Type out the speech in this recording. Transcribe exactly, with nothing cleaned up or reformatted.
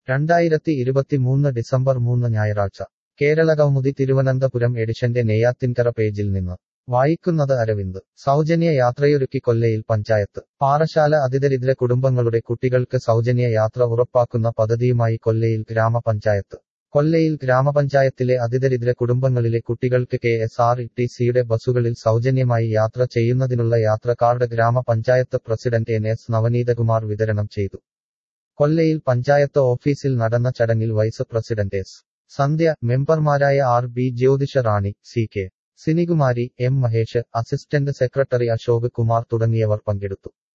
രണ്ടായിരത്തി ഇരുപത്തിമൂന്ന് ഡിസംബർ മൂന്ന് ഞായറാഴ്ച കേരളകൗമുദി തിരുവനന്തപുരം എഡിഷന്റെ നെയ്യാറ്റിൻകര പേജിൽ നിന്ന് വായിക്കുന്നത് അരവിന്ദ് സൗജന്യ യാത്രയൊരുക്കി കൊല്ലയിൽ പഞ്ചായത്ത് പാറശാല അതിദരിദ്ര കുടുംബങ്ങളുടെ കുട്ടികൾക്ക് സൗജന്യ യാത്ര ഉറപ്പാക്കുന്ന പദ്ധതിയുമായി കൊല്ലയിൽ ഗ്രാമപഞ്ചായത്ത് കൊല്ലയിൽ ഗ്രാമപഞ്ചായത്തിലെ അതിദരിദ്ര കുടുംബങ്ങളിലെ കുട്ടികൾക്ക് കെ എസ് ആർ ടി സിയുടെ ബസുകളിൽ സൗജന്യമായി യാത്ര ചെയ്യുന്നതിനുള്ള യാത്ര കാർഡ് ഗ്രാമപഞ്ചായത്ത് പ്രസിഡന്റ് എൻ എസ് നവനീതകുമാർ വിതരണം ചെയ്തു കൊല്ലയിൽ പഞ്ചായത്ത് ഓഫീസിൽ നടന്ന ചടങ്ങിൽ വൈസ് പ്രസിഡന്റ് എസ് സന്ധ്യ മെമ്പർമാരായ R B Jyothisha Rani C K Sinikumari M Mahesh assistant secretary Ashok Kumar തുടങ്ങിയവർ പങ്കെടുത്തു